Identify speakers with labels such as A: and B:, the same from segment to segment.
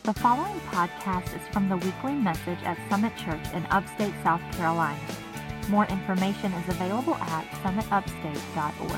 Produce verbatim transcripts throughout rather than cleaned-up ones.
A: The following podcast is from the weekly message at Summit Church in Upstate, South Carolina. More information is available at summit upstate dot org.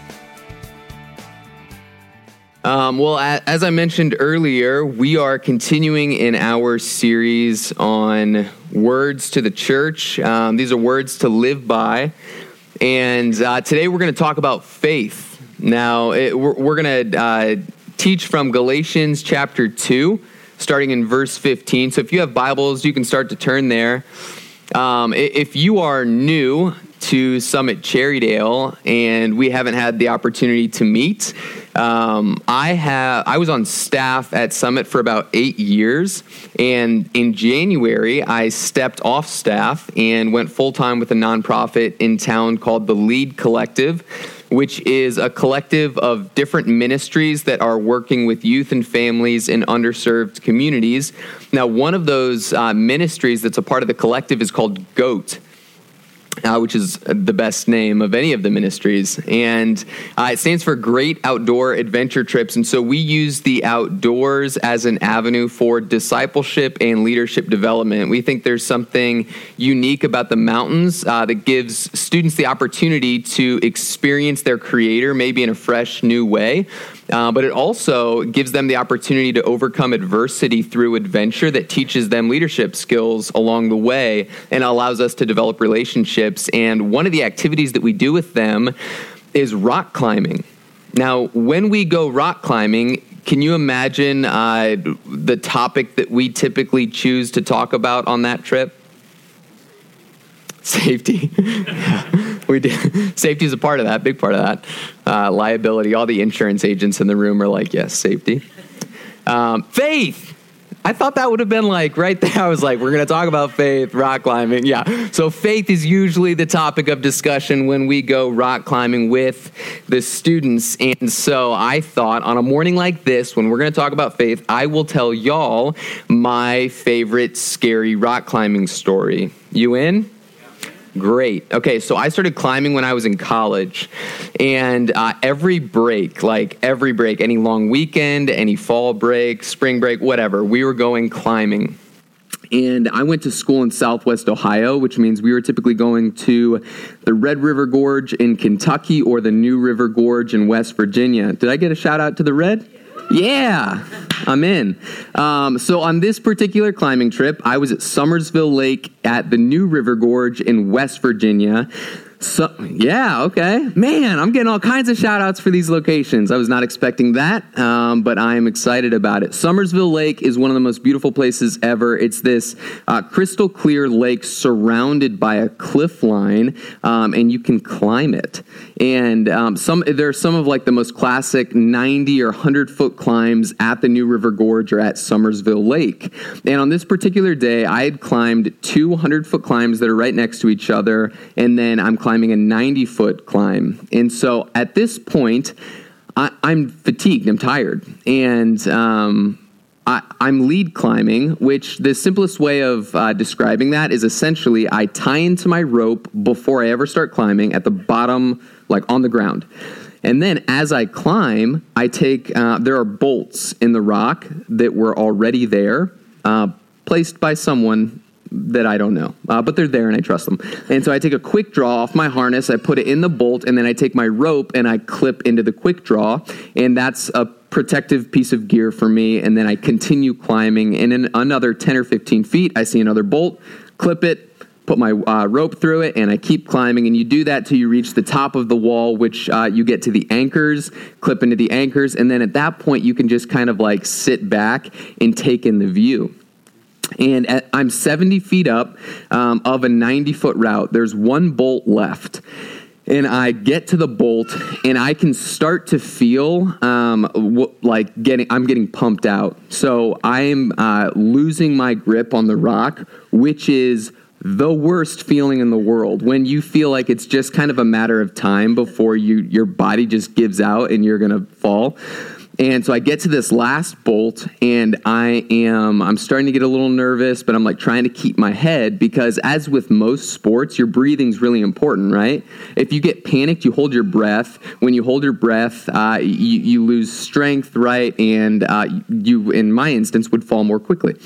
B: Um, well, as I mentioned earlier, we are continuing in our series on words to the church. Um, these are words to live by. And uh, today we're going to talk about faith. Now, it, we're, we're going to uh, teach from Galatians chapter two, starting in verse fifteen. So if you have Bibles, you can start to turn there. Um, if you are new to Summit Cherrydale and we haven't had the opportunity to meet, um, I have I was on staff at Summit for about eight years, and in January I stepped off staff and went full-time with a nonprofit in town called the Lead Collective, which is a collective of different ministries that are working with youth and families in underserved communities. Now, one of those uh, ministries that's a part of the collective is called GOAT, Uh, which is the best name of any of the ministries. And uh, it stands for Great Outdoor Adventure Trips. And so we use the outdoors as an avenue for discipleship and leadership development. We think there's something unique about the mountains uh, that gives students the opportunity to experience their creator maybe in a fresh, new way. Uh, but it also gives them the opportunity to overcome adversity through adventure that teaches them leadership skills along the way and allows us to develop relationships. And one of the activities that we do with them is rock climbing. Now, when we go rock climbing, can you imagine uh, the topic that we typically choose to talk about on that trip? Safety. Yeah, we do. Safety is a part of that, big part of that. Uh, liability. All the insurance agents in the room are like, yes, safety. Um, faith. I thought that would have been like right there. I was like, we're going to talk about faith, rock climbing. Yeah. So faith is usually the topic of discussion when we go rock climbing with the students. And so I thought on a morning like this, when we're going to talk about faith, I will tell y'all my favorite scary rock climbing story. You in? Great. Okay, so I started climbing when I was in college, and uh, every break, like every break, any long weekend, any fall break, spring break, whatever, we were going climbing. And I went to school in Southwest Ohio, which means we were typically going to the Red River Gorge in Kentucky or the New River Gorge in West Virginia. Did I get a shout out to the Red? Yeah, I'm in. Um, so on this particular climbing trip, I was at Summersville Lake at the New River Gorge in West Virginia. So, yeah, okay. Man, I'm getting all kinds of shout outs for these locations. I was not expecting that, um, but I am excited about it. Summersville Lake is one of the most beautiful places ever. It's this uh, crystal clear lake surrounded by a cliff line, um, and you can climb it. And um, some there are some of like the most classic ninety or one hundred foot climbs at the New River Gorge or at Summersville Lake. And on this particular day, I had climbed two one hundred foot climbs that are right next to each other, and then I'm climbing a ninety foot climb. And so at this point, I, I'm fatigued, I'm tired. And um, I, I'm lead climbing, which the simplest way of uh, describing that is essentially I tie into my rope before I ever start climbing at the bottom, like on the ground. And then as I climb, I take, uh, there are bolts in the rock that were already there, uh, placed by someone that I don't know, uh, but they're there and I trust them. And so I take a quick draw off my harness, I put it in the bolt, and then I take my rope and I clip into the quick draw, and that's a protective piece of gear for me. And then I continue climbing, and in another ten or fifteen feet, I see another bolt, clip it, put my uh, rope through it, and I keep climbing. And you do that till you reach the top of the wall, which uh, you get to the anchors, clip into the anchors, and then at that point you can just kind of like sit back and take in the view. And at, I'm seventy feet up um, of a ninety foot route. There's one bolt left. And I get to the bolt, and I can start to feel um, w- like getting, I'm getting pumped out. So I'm uh, losing my grip on the rock, which is the worst feeling in the world. When you feel like it's just kind of a matter of time before you your body just gives out and you're going to fall. And so I get to this last bolt, and I am, I'm starting to get a little nervous, but I'm like trying to keep my head, because as with most sports, your breathing's really important, right? If you get panicked, you hold your breath. When you hold your breath, uh, you, you lose strength, right? And uh, you, in my instance, would fall more quickly.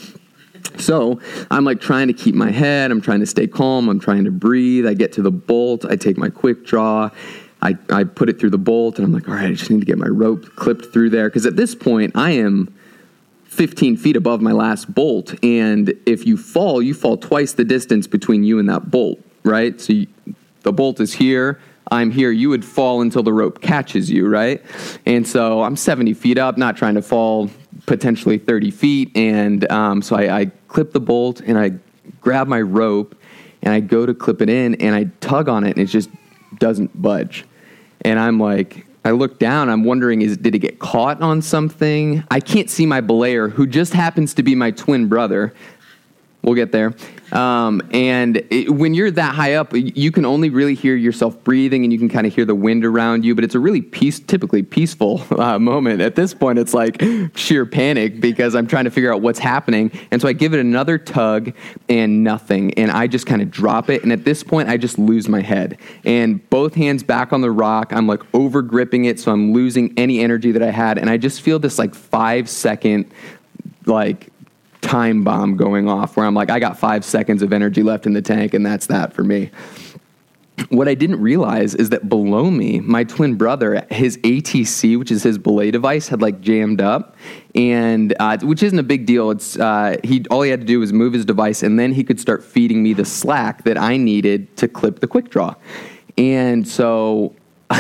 B: So I'm like trying to keep my head. I'm trying to stay calm. I'm trying to breathe. I get to the bolt. I take my quick draw. I, I put it through the bolt, and I'm like, all right, I just need to get my rope clipped through there. Because at this point, I am fifteen feet above my last bolt. And if you fall, you fall twice the distance between you and that bolt, right? So you, the bolt is here. I'm here. You would fall until the rope catches you, right? And so I'm seventy feet up, not trying to fall potentially thirty feet. And um, so I, I clip the bolt, and I grab my rope, and I go to clip it in, and I tug on it, and it just doesn't budge. And I'm like, I look down, I'm wondering, is did it get caught on something? I can't see my belayer, who just happens to be my twin brother. We'll get there. Um, and it, when you're that high up, you can only really hear yourself breathing, and you can kind of hear the wind around you, but it's a really peace, typically peaceful uh, moment. At this point, it's like sheer panic, because I'm trying to figure out what's happening. And so I give it another tug, and nothing. And I just kind of drop it. And at this point, I just lose my head. And both hands back on the rock, I'm like over gripping it, so I'm losing any energy that I had. And I just feel this like five second, like, time bomb going off, where I'm like, I got five seconds of energy left in the tank, and that's that for me. What I didn't realize is that below me, my twin brother, his A T C, which is his belay device, had like jammed up, and uh, which isn't a big deal. It's uh, he all he had to do was move his device, and then he could start feeding me the slack that I needed to clip the quick draw. And so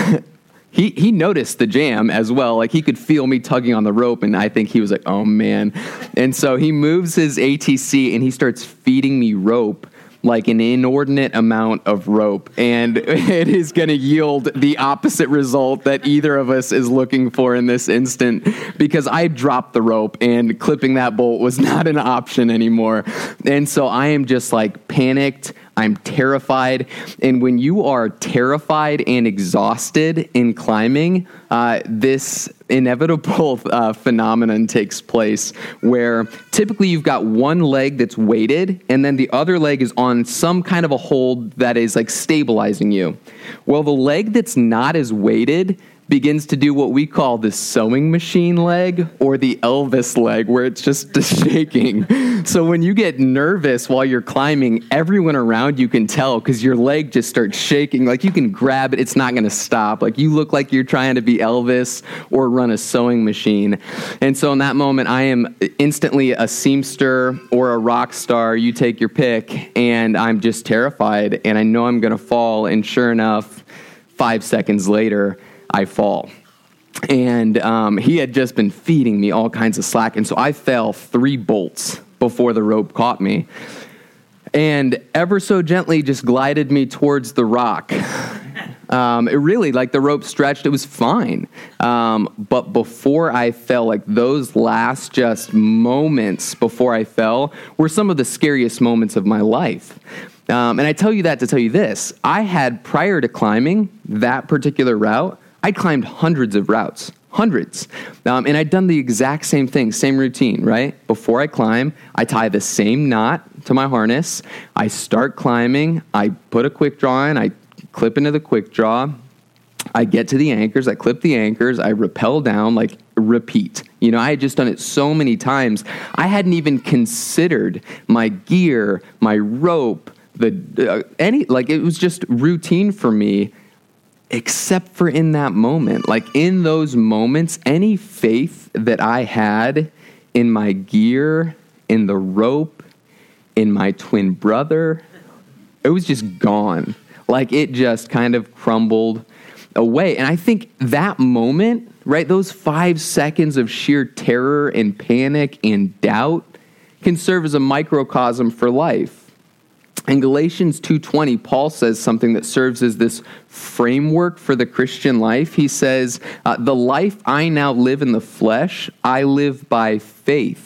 B: He he noticed the jam as well. Like, he could feel me tugging on the rope, and I think he was like, oh, man. And so he moves his A T C, and he starts feeding me rope, like an inordinate amount of rope. And it is going to yield the opposite result that either of us is looking for in this instant, because I dropped the rope, and clipping that bolt was not an option anymore. And so I am just like panicked. I'm terrified. And when you are terrified and exhausted in climbing, uh, this inevitable uh, phenomenon takes place, where typically you've got one leg that's weighted, and then the other leg is on some kind of a hold that is like stabilizing you. Well, the leg that's not as weighted begins to do what we call the sewing machine leg, or the Elvis leg, where it's just shaking. So when you get nervous while you're climbing, everyone around you can tell, because your leg just starts shaking. Like, you can grab it, it's not going to stop. Like, you look like you're trying to be Elvis or run a sewing machine. And so in that moment, I am instantly a seamster or a rock star. You take your pick. And I'm just terrified, and I know I'm going to fall. And sure enough, five seconds later, I fall. And um, he had just been feeding me all kinds of slack. And so I fell three bolts before the rope caught me, and ever so gently just glided me towards the rock. Um, it really, like, the rope stretched, it was fine. Um, but before I fell, like, those last just moments before I fell were some of the scariest moments of my life. Um, and I tell you that to tell you this. I had, prior to climbing that particular route, I'd climbed hundreds of routes, hundreds. Um, and I'd done the exact same thing, same routine, right? Before I climb, I tie the same knot to my harness. I start climbing. I put a quick draw in. I clip into the quick draw. I get to the anchors. I clip the anchors. I rappel down, like, repeat. You know, I had just done it so many times. I hadn't even considered my gear, my rope, the uh, any, like, it was just routine for me. Except for in that moment, like, in those moments, any faith that I had in my gear, in the rope, in my twin brother, it was just gone. Like, it just kind of crumbled away. And I think that moment, right, those five seconds of sheer terror and panic and doubt can serve as a microcosm for life. In Galatians two twenty, Paul says something that serves as this framework for the Christian life. He says, uh, the life I now live in the flesh, I live by faith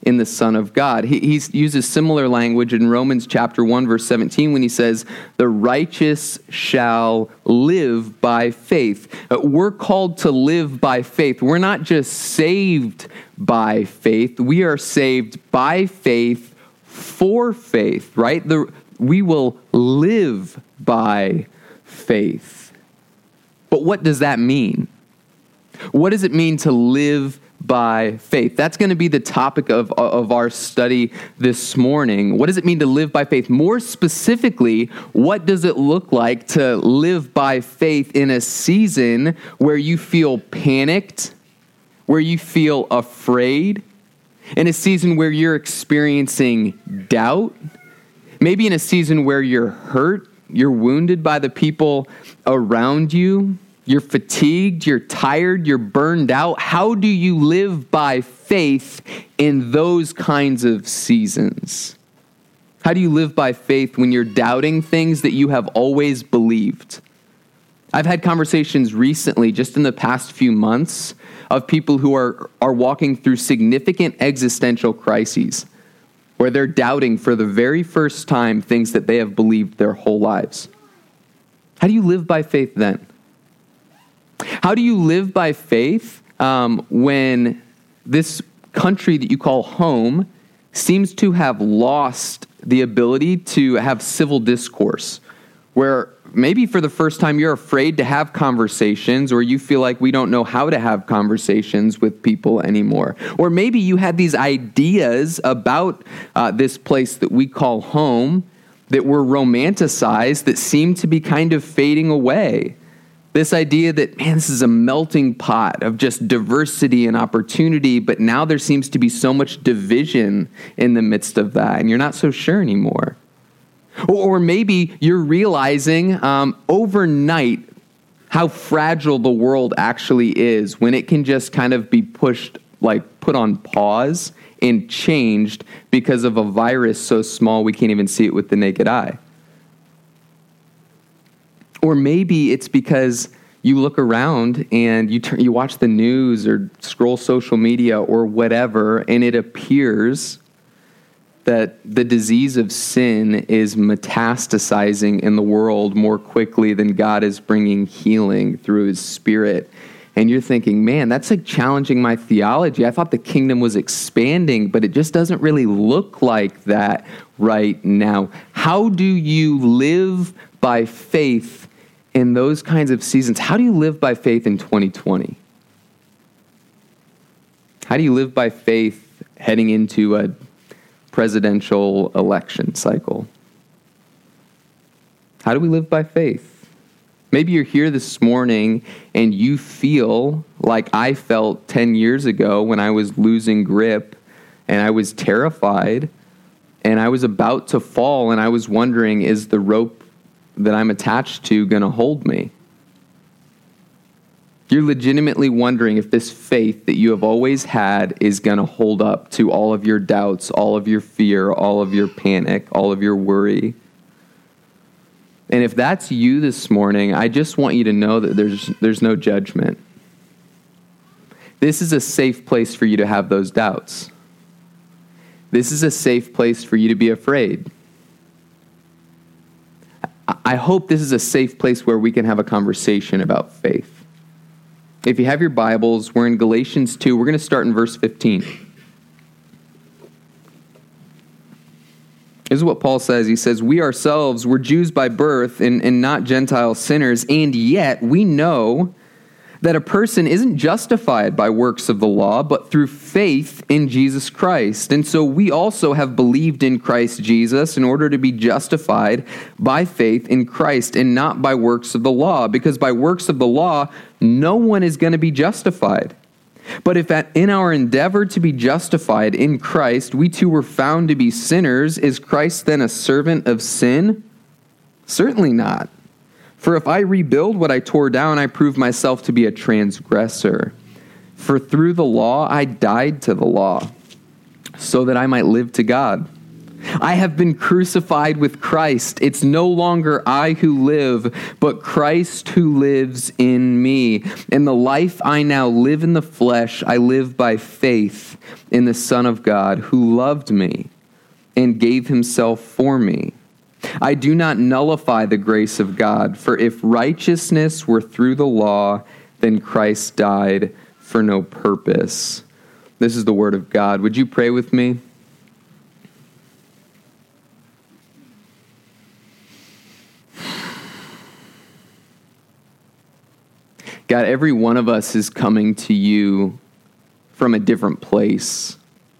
B: in the Son of God. He he's uses similar language in Romans chapter one, verse seventeen, when he says, the righteous shall live by faith. Uh, we're called to live by faith. We're not just saved by faith. We are saved by faith for faith, right? The, we will live by faith. But what does that mean? What does it mean to live by faith? That's going to be the topic of, of our study this morning. What does it mean to live by faith? More specifically, what does it look like to live by faith in a season where you feel panicked, where you feel afraid, in a season where you're experiencing doubt, maybe in a season where you're hurt, you're wounded by the people around you, you're fatigued, you're tired, you're burned out. How do you live by faith in those kinds of seasons? How do you live by faith when you're doubting things that you have always believed? I've had conversations recently, just in the past few months, of people who are, are walking through significant existential crises, where they're doubting for the very first time things that they have believed their whole lives. How do you live by faith then? How do you live by faith um, when this country that you call home seems to have lost the ability to have civil discourse, where maybe for the first time you're afraid to have conversations, or you feel like we don't know how to have conversations with people anymore? Or maybe you had these ideas about uh, this place that we call home that were romanticized that seem to be kind of fading away. This idea that, man, this is a melting pot of just diversity and opportunity, but now there seems to be so much division in the midst of that, and you're not so sure anymore. Or, or maybe you're realizing um, overnight how fragile the world actually is when it can just kind of be pushed, like put on pause and changed because of a virus so small we can't even see it with the naked eye. Or maybe it's because you look around and you turn, you watch the news or scroll social media or whatever, and it appears that the disease of sin is metastasizing in the world more quickly than God is bringing healing through his Spirit. And you're thinking, man, that's like challenging my theology. I thought the kingdom was expanding, but it just doesn't really look like that right now. How do you live by faith in those kinds of seasons? How do you live by faith in twenty twenty? How do you live by faith heading into a presidential election cycle? How do we live by faith? Maybe you're here this morning and you feel like I felt ten years ago when I was losing grip and I was terrified and I was about to fall, and I was wondering, is the rope that I'm attached to going to hold me? You're legitimately wondering if this faith that you have always had is going to hold up to all of your doubts, all of your fear, all of your panic, all of your worry. And if that's you this morning, I just want you to know that there's there's no judgment. This is a safe place for you to have those doubts. This is a safe place for you to be afraid. I hope this is a safe place where we can have a conversation about faith. If you have your Bibles, we're in Galatians two. We're going to start in verse fifteen. This is what Paul says. He says, we ourselves were Jews by birth and, and not Gentile sinners, and yet we know that a person isn't justified by works of the law, but through faith in Jesus Christ. And so we also have believed in Christ Jesus in order to be justified by faith in Christ and not by works of the law, because by works of the law, no one is going to be justified. But if at, in our endeavor to be justified in Christ, we too were found to be sinners, is Christ then a servant of sin? Certainly not. For if I rebuild what I tore down, I prove myself to be a transgressor. For through the law I died to the law, so that I might live to God. I have been crucified with Christ. It's no longer I who live, but Christ who lives in me. And the life I now live in the flesh, I live by faith in the Son of God who loved me and gave himself for me. I do not nullify the grace of God, for if righteousness were through the law, then Christ died for no purpose. This is the word of God. Would you pray with me? God, every one of us is coming to you from a different place.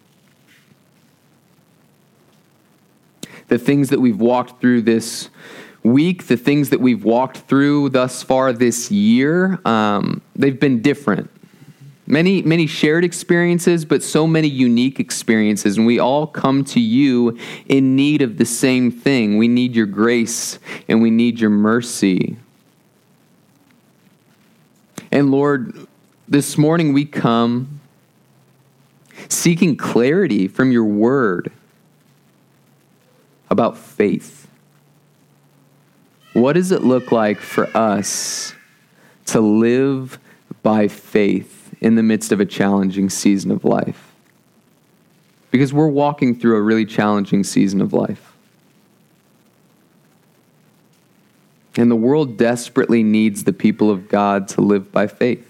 B: The things that we've walked through this week, the things that we've walked through thus far this year, um, they've been different. Many, many shared experiences, but so many unique experiences. And we all come to you in need of the same thing. We need your grace and we need your mercy. And Lord, this morning we come seeking clarity from your word about faith. What does it look like for us to live by faith in the midst of a challenging season of life? Because we're walking through a really challenging season of life. And the world desperately needs the people of God to live by faith.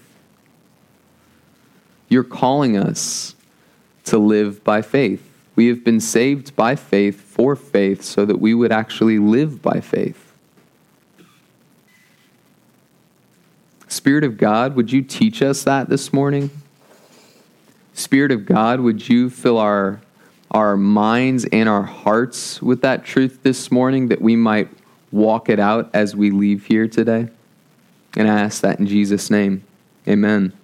B: You're calling us to live by faith. We have been saved by faith for faith so that we would actually live by faith. Spirit of God, would you teach us that this morning? Spirit of God, would you fill our, our minds and our hearts with that truth this morning, that we might walk it out as we leave here today? And I ask that in Jesus' name. Amen.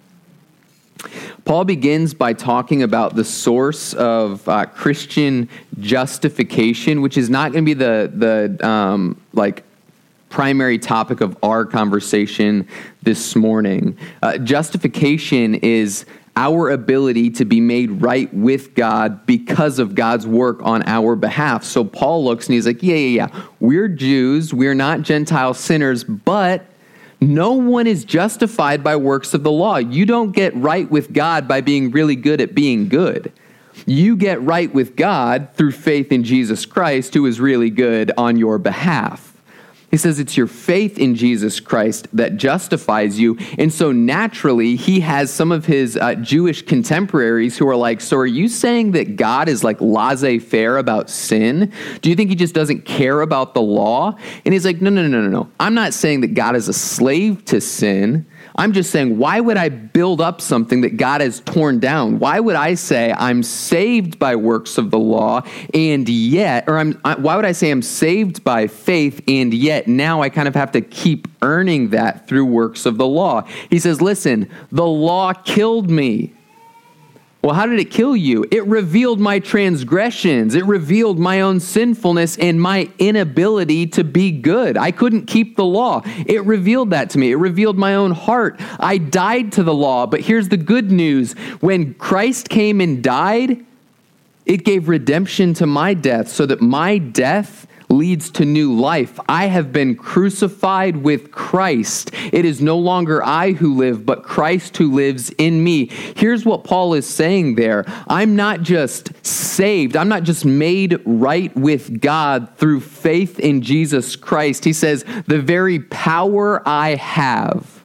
B: Paul begins by talking about the source of uh, Christian justification, which is not going to be the the um, like primary topic of our conversation this morning. Uh, justification is our ability to be made right with God because of God's work on our behalf. So Paul looks and he's like, yeah, yeah, yeah. We're Jews. We're not Gentile sinners, but no one is justified by works of the law. You don't get right with God by being really good at being good. You get right with God through faith in Jesus Christ, who is really good on your behalf. He says it's your faith in Jesus Christ that justifies you. And so naturally, he has some of his uh, Jewish contemporaries who are like, so are you saying that God is like laissez-faire about sin? Do you think he just doesn't care about the law? And he's like, no, no, no, no, no. I'm not saying that God is a slave to sin. I'm just saying, why would I build up something that God has torn down? Why would I say I'm saved by works of the law and yet, or I'm, I, why would I say I'm saved by faith and yet now I kind of have to keep earning that through works of the law? He says, listen, the law killed me. Well, how did it kill you? It revealed my transgressions. It revealed my own sinfulness and my inability to be good. I couldn't keep the law. It revealed that to me. It revealed my own heart. I died to the law. But here's the good news. When Christ came and died, it gave redemption to my death so that my death leads to new life. I have been crucified with Christ. It is no longer I who live, but Christ who lives in me. Here's what Paul is saying there. I'm not just saved. I'm not just made right with God through faith in Jesus Christ. He says, the very power I have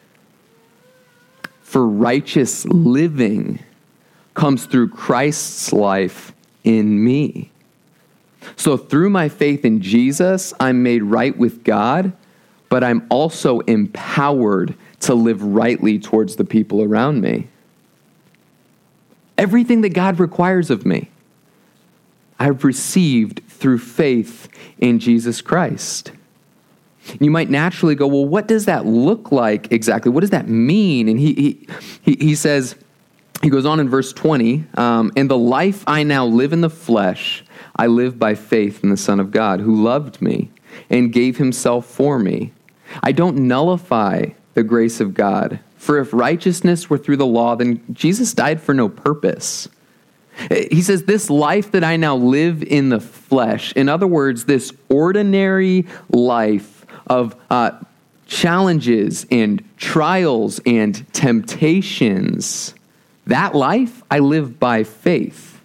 B: for righteous living comes through Christ's life in me. So through my faith in Jesus, I'm made right with God, but I'm also empowered to live rightly towards the people around me. Everything that God requires of me, I've received through faith in Jesus Christ. You might naturally go, well, what does that look like exactly? What does that mean? And he he he, he says, he goes on in verse twenty, um, and the life I now live in the flesh, I live by faith in the Son of God who loved me and gave himself for me. I don't nullify the grace of God, for if righteousness were through the law, then Jesus died for no purpose. He says, this life that I now live in the flesh, in other words, this ordinary life of uh, challenges and trials and temptations, that life I live by faith.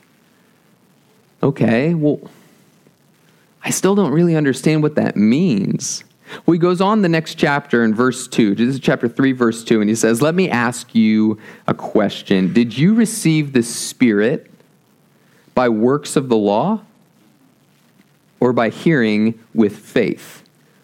B: Okay, well, I still don't really understand what that means. Well, he goes on the next chapter in verse two. This is chapter three, verse two, and he says, let me ask you a question. Did you receive the Spirit by works of the law or by hearing with faith?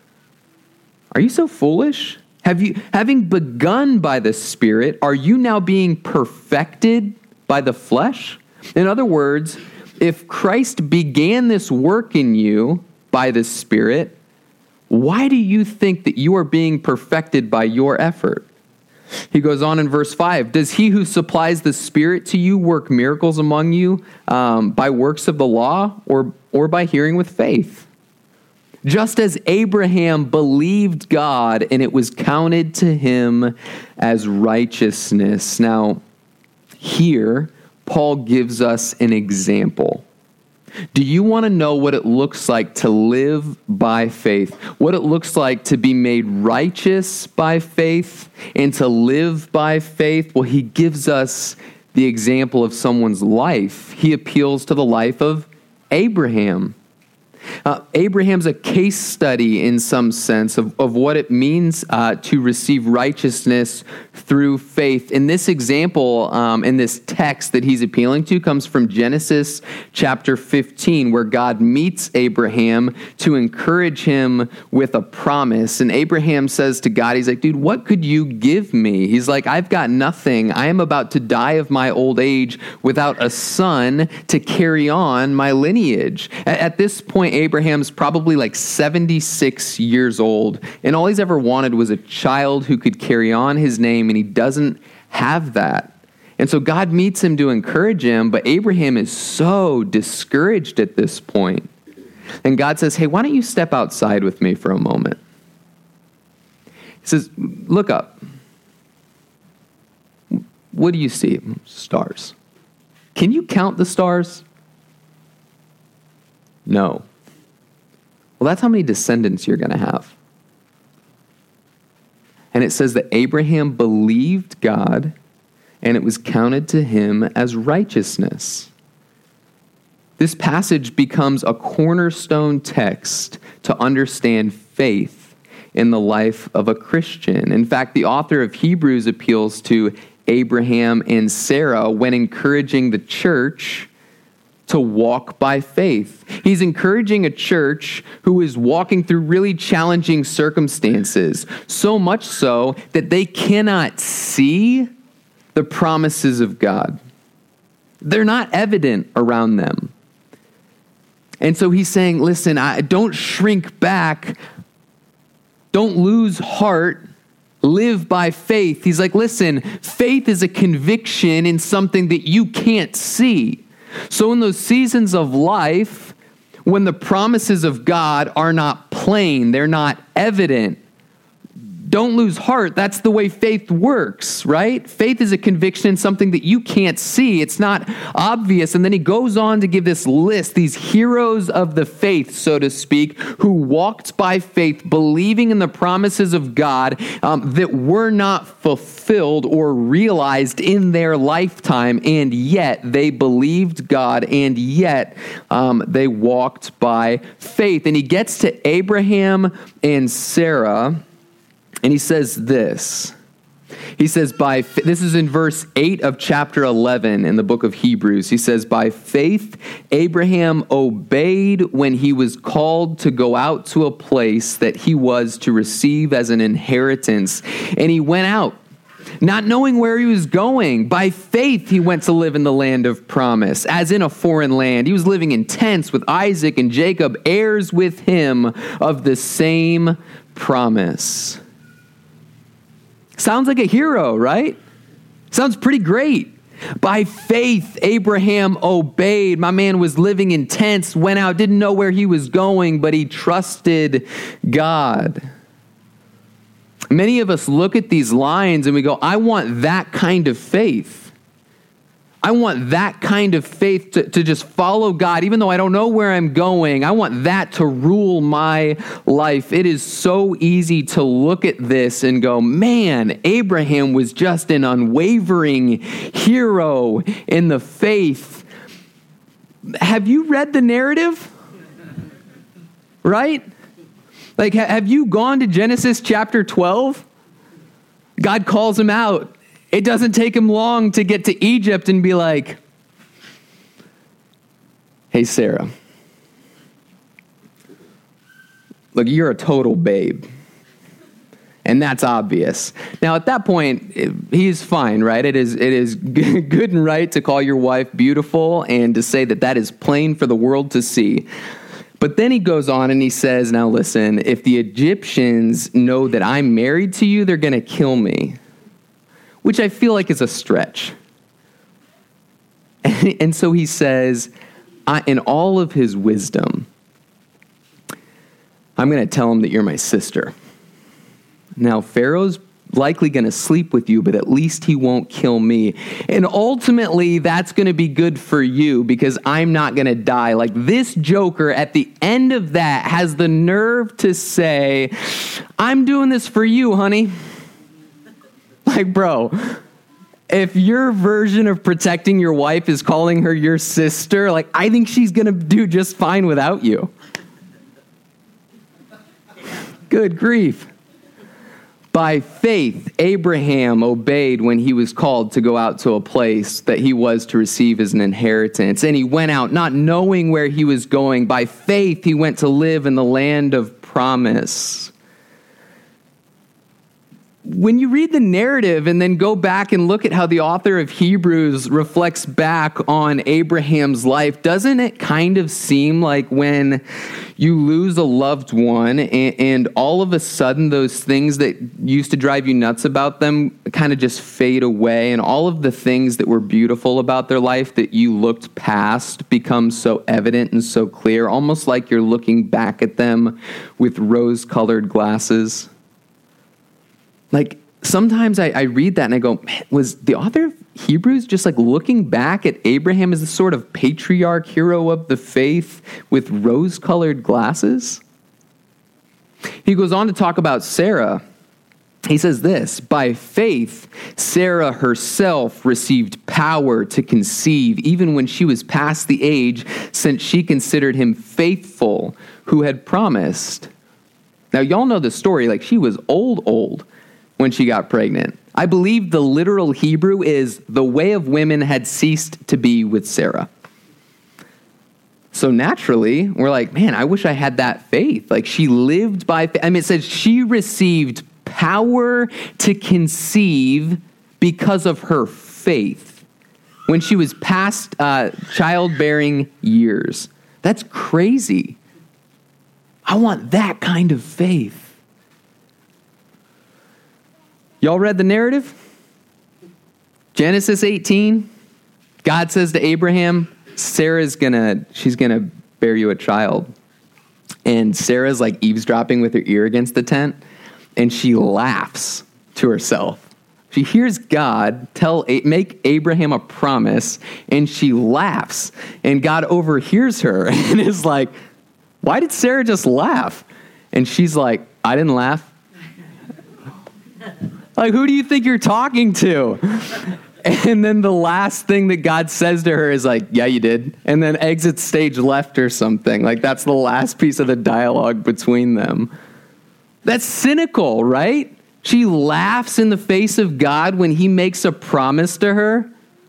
B: Are you so foolish? Have you, having begun by the Spirit, are you now being perfected by the flesh? In other words, if Christ began this work in you by the Spirit, why do you think that you are being perfected by your effort? He goes on in verse five, does he who supplies the Spirit to you work miracles among you um, by works of the law or, or by hearing with faith? Just as Abraham believed God and it was counted to him as righteousness. Now, here, Paul gives us an example. Do you want to know what it looks like to live by faith? What it looks like to be made righteous by faith and to live by faith? Well, he gives us the example of someone's life. He appeals to the life of Abraham. Uh, Abraham's a case study in some sense of, of what it means uh, to receive righteousness through faith. In this example, um, in this text that he's appealing to, comes from Genesis chapter fifteen, where God meets Abraham to encourage him with a promise. And Abraham says to God, he's like, dude, what could you give me? He's like, I've got nothing. I am about to die of my old age without a son to carry on my lineage. At, at this point, Abraham's probably like seventy-six years old, and all he's ever wanted was a child who could carry on his name, and he doesn't have that. And so God meets him to encourage him, but Abraham is so discouraged at this point. And God says, hey, why don't you step outside with me for a moment? He says, look up. What do you see? Stars. Can you count the stars? No. Well, that's how many descendants you're going to have. And it says that Abraham believed God, and it was counted to him as righteousness. This passage becomes a cornerstone text to understand faith in the life of a Christian. In fact, the author of Hebrews appeals to Abraham and Sarah when encouraging the church to walk by faith. He's encouraging a church who is walking through really challenging circumstances, so much so that they cannot see the promises of God. They're not evident around them. And so he's saying, listen, I, don't shrink back. Don't lose heart. Live by faith. He's like, listen, faith is a conviction in something that you can't see. So in those seasons of life, when the promises of God are not plain, they're not evident, don't lose heart. That's the way faith works, right? Faith is a conviction in something that you can't see. It's not obvious. And then he goes on to give this list, these heroes of the faith, so to speak, who walked by faith, believing in the promises of God um, that were not fulfilled or realized in their lifetime. And yet they believed God, and yet um, they walked by faith. And he gets to Abraham and Sarah, and he says this. He says, by this is in verse eight of chapter eleven in the book of Hebrews. He says, by faith, Abraham obeyed when he was called to go out to a place that he was to receive as an inheritance. And he went out, not knowing where he was going. By faith, he went to live in the land of promise, as in a foreign land. He was living in tents with Isaac and Jacob, heirs with him of the same promise. Sounds like a hero, right? Sounds pretty great. By faith, Abraham obeyed. My man was living in tents, went out, didn't know where he was going, but he trusted God. Many of us look at these lines and we go, I want that kind of faith. I want that kind of faith to, to just follow God, even though I don't know where I'm going. I want that to rule my life. It is so easy to look at this and go, man, Abraham was just an unwavering hero in the faith. Have you read the narrative? Right? Like, have you gone to Genesis chapter twelve? God calls him out. It doesn't take him long to get to Egypt and be like, hey, Sarah, look, you're a total babe. And that's obvious. Now, at that point, it, he's fine, right? It is, it is good and right to call your wife beautiful and to say that that is plain for the world to see. But then he goes on and he says, now listen, if the Egyptians know that I'm married to you, they're going to kill me, which I feel like is a stretch. And, and so he says, I, in all of his wisdom, I'm going to tell him that you're my sister. Now, Pharaoh's likely going to sleep with you, but at least he won't kill me. And ultimately, that's going to be good for you because I'm not going to die. Like, this joker at the end of that has the nerve to say, I'm doing this for you, honey. Like, bro, if your version of protecting your wife is calling her your sister, like, I think she's going to do just fine without you. Good grief. By faith, Abraham obeyed when he was called to go out to a place that he was to receive as an inheritance. And he went out not knowing where he was going. By faith, he went to live in the land of promise. When you read the narrative and then go back and look at how the author of Hebrews reflects back on Abraham's life, doesn't it kind of seem like when you lose a loved one and, and all of a sudden those things that used to drive you nuts about them kind of just fade away, and all of the things that were beautiful about their life that you looked past become so evident and so clear, almost like you're looking back at them with rose-colored glasses? Like, sometimes I, I read that and I go, man, was the author of Hebrews just like looking back at Abraham as the sort of patriarch hero of the faith with rose-colored glasses? He goes on to talk about Sarah. He says this, by faith, Sarah herself received power to conceive, even when she was past the age, since she considered him faithful who had promised. Now, y'all know the story. Like, she was old, old. When she got pregnant. I believe the literal Hebrew is the way of women had ceased to be with Sarah. So naturally, we're like, man, I wish I had that faith. Like, she lived by faith. I mean, it says she received power to conceive because of her faith when she was past uh, childbearing years. That's crazy. I want that kind of faith. Y'all read the narrative? Genesis eighteen, God says to Abraham, Sarah's gonna, she's gonna bear you a child. And Sarah's like eavesdropping with her ear against the tent, and she laughs to herself. She hears God tell, make Abraham a promise, and she laughs. And God overhears her and is like, why did Sarah just laugh? And she's like, I didn't laugh. Like, who do you think you're talking to? And then the last thing that God says to her is like, yeah, you did. And then exits stage left or something. Like, that's the last piece of the dialogue between them. That's cynical, right? She laughs in the face of God when he makes a promise to her.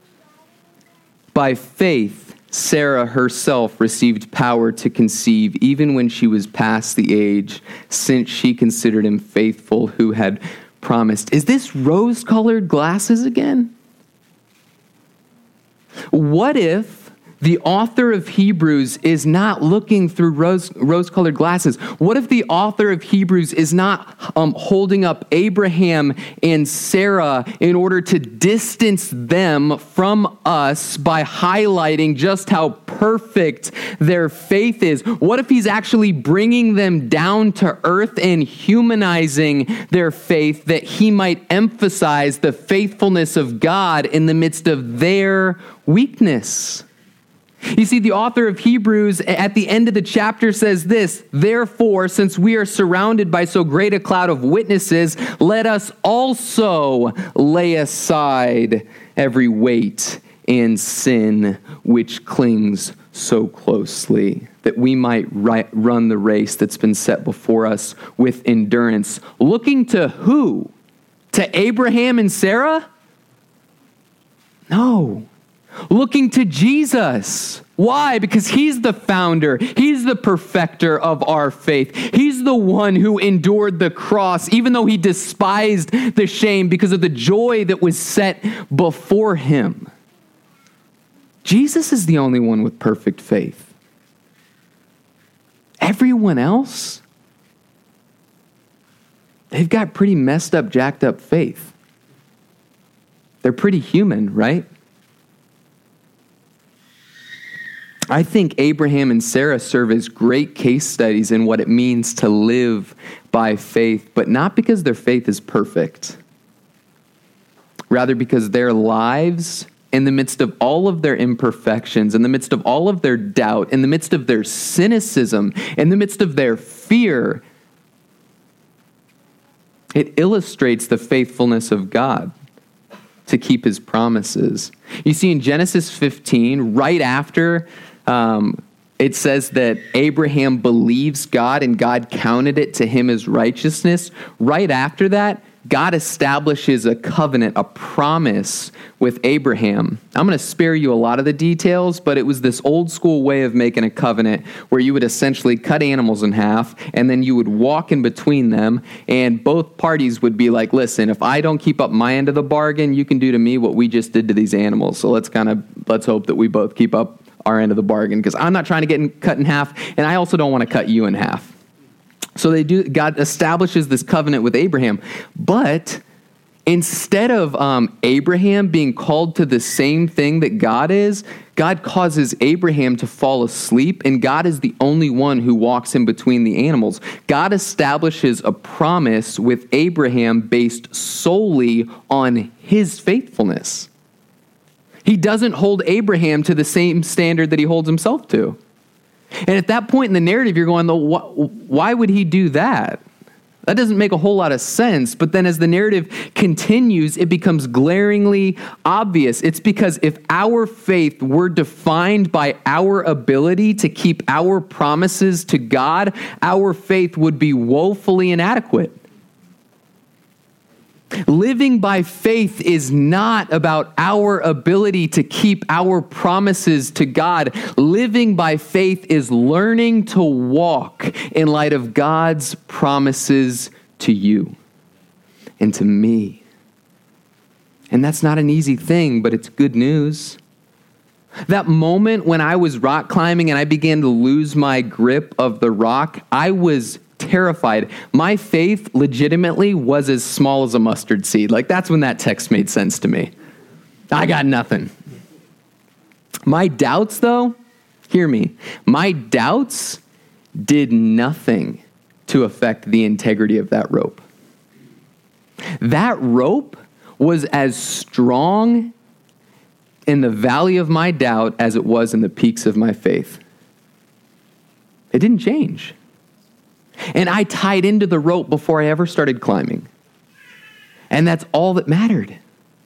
B: By faith, Sarah herself received power to conceive, even when she was past the age, since she considered him faithful who had promised. Is this rose-colored glasses again? What if the author of Hebrews is not looking through rose, rose-colored glasses? What if the author of Hebrews is not um, holding up Abraham and Sarah in order to distance them from us by highlighting just how perfect their faith is? What if he's actually bringing them down to earth and humanizing their faith that he might emphasize the faithfulness of God in the midst of their weakness? You see, the author of Hebrews at the end of the chapter says this: therefore, since we are surrounded by so great a cloud of witnesses, let us also lay aside every weight and sin which clings so closely, that we might ri- run the race that's been set before us with endurance. Looking to who? To Abraham and Sarah? No. Looking to Jesus. Why? Because he's the founder. He's the perfecter of our faith. He's the one who endured the cross, even though he despised the shame because of the joy that was set before him. Jesus is the only one with perfect faith. Everyone else, they've got pretty messed up, jacked up faith. They're pretty human, right? I think Abraham and Sarah serve as great case studies in what it means to live by faith, but not because their faith is perfect. Rather, because their lives, in the midst of all of their imperfections, in the midst of all of their doubt, in the midst of their cynicism, in the midst of their fear, it illustrates the faithfulness of God to keep his promises. You see, in Genesis fifteen, right after um, it says that Abraham believes God and God counted it to him as righteousness, right after that, God establishes a covenant, a promise with Abraham. I'm going to spare you a lot of the details, but it was this old school way of making a covenant where you would essentially cut animals in half and then you would walk in between them, and both parties would be like, listen, if I don't keep up my end of the bargain, you can do to me what we just did to these animals. So let's kind of, let's hope that we both keep up our end of the bargain, because I'm not trying to get in, cut in half, and I also don't want to cut you in half. So they do. God establishes this covenant with Abraham, but instead of um, Abraham being called to the same thing that God is, God causes Abraham to fall asleep, and God is the only one who walks in between the animals. God establishes a promise with Abraham based solely on his faithfulness. He doesn't hold Abraham to the same standard that he holds himself to. And at that point in the narrative, you're going, why would he do that? That doesn't make a whole lot of sense. But then as the narrative continues, it becomes glaringly obvious. It's because if our faith were defined by our ability to keep our promises to God, our faith would be woefully inadequate. Living by faith is not about our ability to keep our promises to God. Living by faith is learning to walk in light of God's promises to you and to me. And that's not an easy thing, but it's good news. That moment when I was rock climbing and I began to lose my grip of the rock, I was terrified. My faith legitimately was as small as a mustard seed. Like, that's when that text made sense to me. I got nothing. My doubts, though, hear me, my doubts did nothing to affect the integrity of that rope. That rope was as strong in the valley of my doubt as it was in the peaks of my faith. It didn't change. And I tied into the rope before I ever started climbing. And that's all that mattered.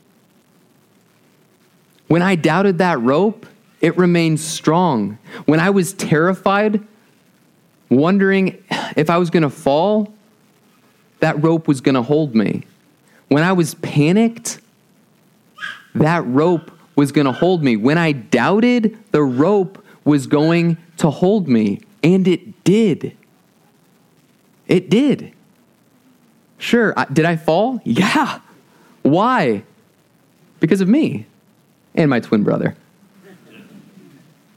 B: When I doubted that rope, it remained strong. When I was terrified, wondering if I was going to fall, that rope was going to hold me. When I was panicked, that rope was going to hold me. When I doubted, the rope was going to hold me. And it did. It did. Sure. I, did I fall? Yeah. Why? Because of me and my twin brother.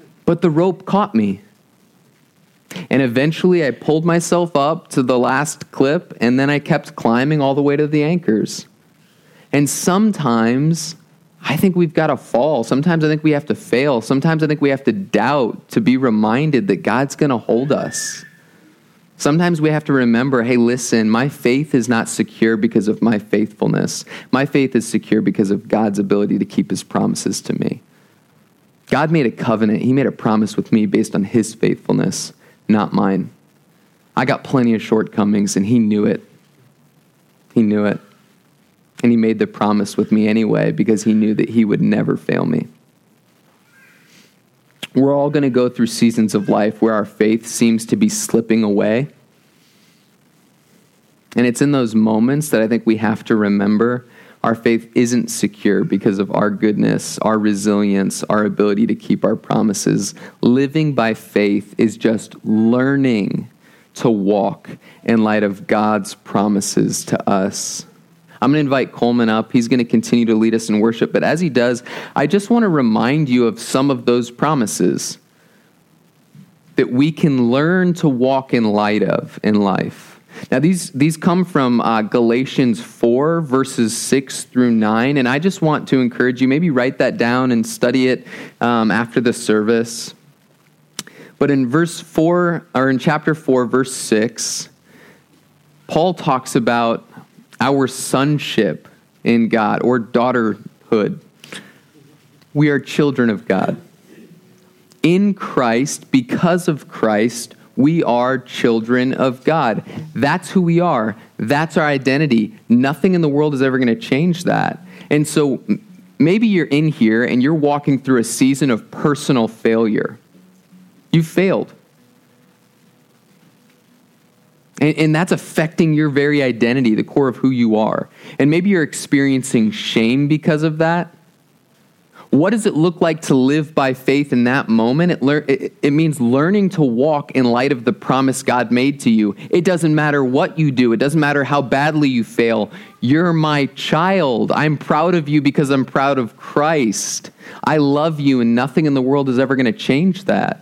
B: But the rope caught me. And eventually I pulled myself up to the last clip, and then I kept climbing all the way to the anchors. And sometimes I think we've got to fall. Sometimes I think we have to fail. Sometimes I think we have to doubt to be reminded that God's going to hold us. Sometimes we have to remember, hey, listen, my faith is not secure because of my faithfulness. My faith is secure because of God's ability to keep his promises to me. God made a covenant. He made a promise with me based on his faithfulness, not mine. I got plenty of shortcomings, and he knew it. He knew it. And he made the promise with me anyway because he knew that he would never fail me. We're all going to go through seasons of life where our faith seems to be slipping away. And it's in those moments that I think we have to remember our faith isn't secure because of our goodness, our resilience, our ability to keep our promises. Living by faith is just learning to walk in light of God's promises to us. I'm going to invite Coleman up. He's going to continue to lead us in worship. But as he does, I just want to remind you of some of those promises that we can learn to walk in light of in life. Now, these, these come from uh, Galatians four, verses six through nine. And I just want to encourage you, maybe write that down and study it um, after the service. But in verse four, or in chapter four, verse six, Paul talks about our sonship in God, or daughterhood. We are children of God. In Christ, because of Christ, we are children of God. That's who we are. That's our identity. Nothing in the world is ever going to change that. And so maybe you're in here and you're walking through a season of personal failure. You failed. And, and that's affecting your very identity, the core of who you are. And maybe you're experiencing shame because of that. What does it look like to live by faith in that moment? It, lear- it, it means learning to walk in light of the promise God made to you. It doesn't matter what you do. It doesn't matter how badly you fail. You're my child. I'm proud of you because I'm proud of Christ. I love you, and nothing in the world is ever going to change that.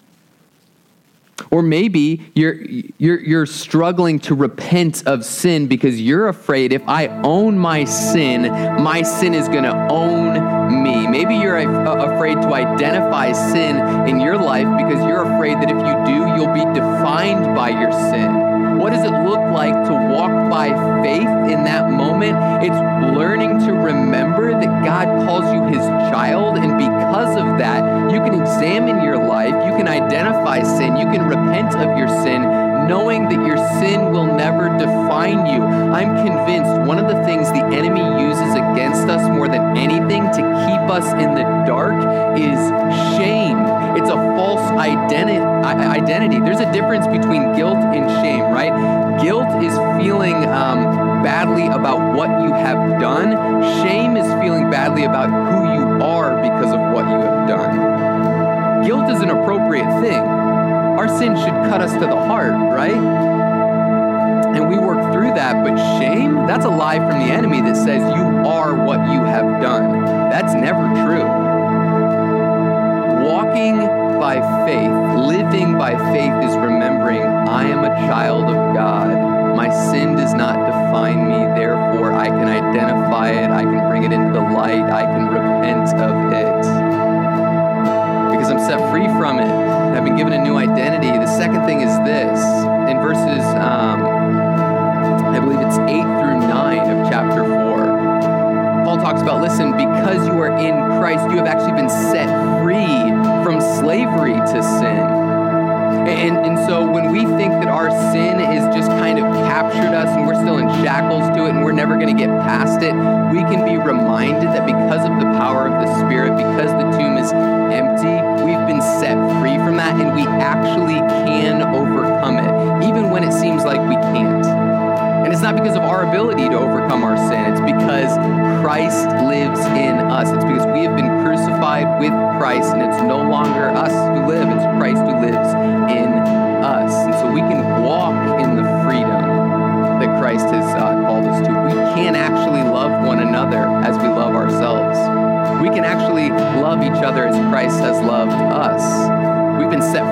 B: Or maybe you're, you're, you're struggling to repent of sin because you're afraid if I own my sin, my sin is going to own me. Maybe you're a- afraid to identify sin in your life because you're afraid that if you do, you'll be defined by your sin. What does it look like to walk by faith in that moment? It's learning to remember that God calls you his child, and because of that, you can examine your life, you can identify sin, you can repent of your sin, knowing that your sin will never define you. I'm convinced one of the things the enemy uses against us more than anything to keep us in the dark is shame. It's a false identi- identity. There's a difference between guilt and shame, right? Guilt is feeling um, badly about what you have done. Shame is feeling badly about who you are because of what you have done. Guilt is an appropriate thing. Our sin should cut us to the heart, right? And we work through that, but shame, that's a lie from the enemy that says you are what you have done. That's never true. Walking by faith, living by faith is remembering I am a child of God. My sin does not define me, therefore I can identify it, I can bring it into the light, I can repent of it. Because I'm set free from it. I've been given a new identity. The second thing is this. In verses, um, I believe it's eight through nine of chapter four, Paul talks about, listen, because you are in Christ, you have actually been set free from slavery to sin. And, and so when we think that our sin is just kind of captured us and we're still in shackles to it and we're never going to get past it, we can be reminded that because of the power of the Spirit, because the tomb is empty, we've been set free from that, and we actually can overcome it, even when it seems like we can't. And it's not because of our ability to overcome our sin. It's because Christ lives in us. It's because we have been crucified with Christ, and it's no longer us who live, it's Christ who lives in us. And so we can walk in the freedom that Christ has uh, called us to. We can actually love one another as we love ourselves. We can actually love each other as Christ has loved us.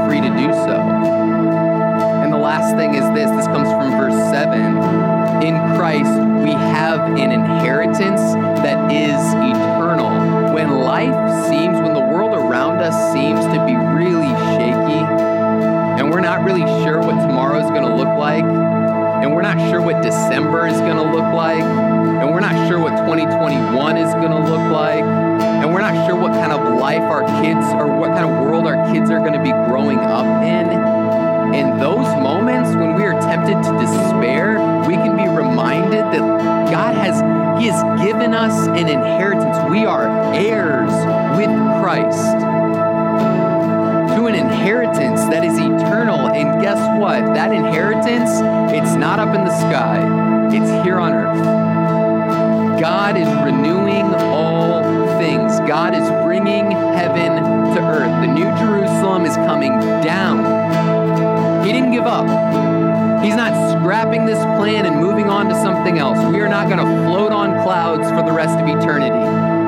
B: free to do so. And the last thing is this. This comes from verse seven. In Christ, we have an inheritance that is eternal. When life seems, when the world around us seems to be really shaky, and we're not really sure what tomorrow is going to look like, and we're not sure what December is going to look like, and we're not sure what twenty twenty-one is going to look like, and we're not sure what kind of life our kids, or what kind of world our kids are going to be growing up in. In those moments when we are tempted to despair, we can be reminded that God has, He has given us an inheritance. We are heirs with Christ to an inheritance that is eternal. And guess what? That inheritance, it's not up in the sky. It's here on earth. God is renewing all things. God is bringing heaven to earth. The New Jerusalem is coming down. He didn't give up. He's not scrapping this plan and moving on to something else. We are not going to float on clouds for the rest of eternity.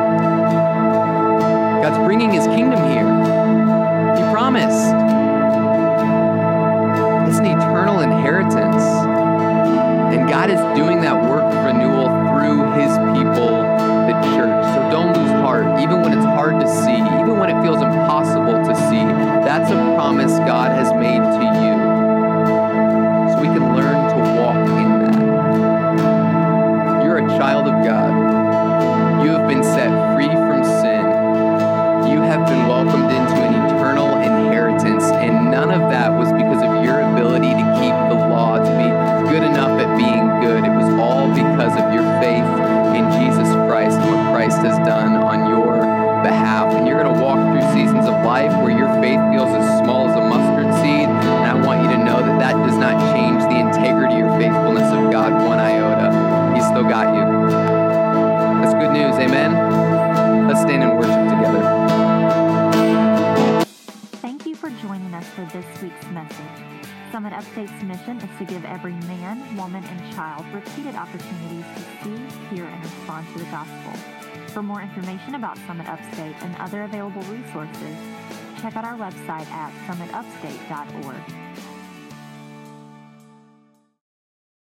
B: God's bringing His kingdom here. He promised. It's an eternal inheritance. And God is doing that work of renewal through His people, the church. So don't lose heart, even when it's hard to see, even when it feels impossible to see. That's a promise God has made to you. So we can learn to walk in that. You're a child of God. You have been set free from sin. You have been welcomed into an eternal inheritance, and none of that was because of your ability to keep the law, to be good enough at being good. It was all because of your faith in Jesus Christ and what Christ has done on your behalf. And you're going to walk through seasons of life where your faith feels as small as a mustard seed, and I want you to know that that does not change the integrity or faithfulness of God one iota. He's still got you. That's good news, amen? Let's stand and worship together.
A: Thank you for joining us for this week's message. Summit Upstate's mission is to give every man, woman, and child repeated opportunities to see, hear, and respond to the gospel. For more information about Summit Upstate and other available resources, check out our website at summit upstate dot org.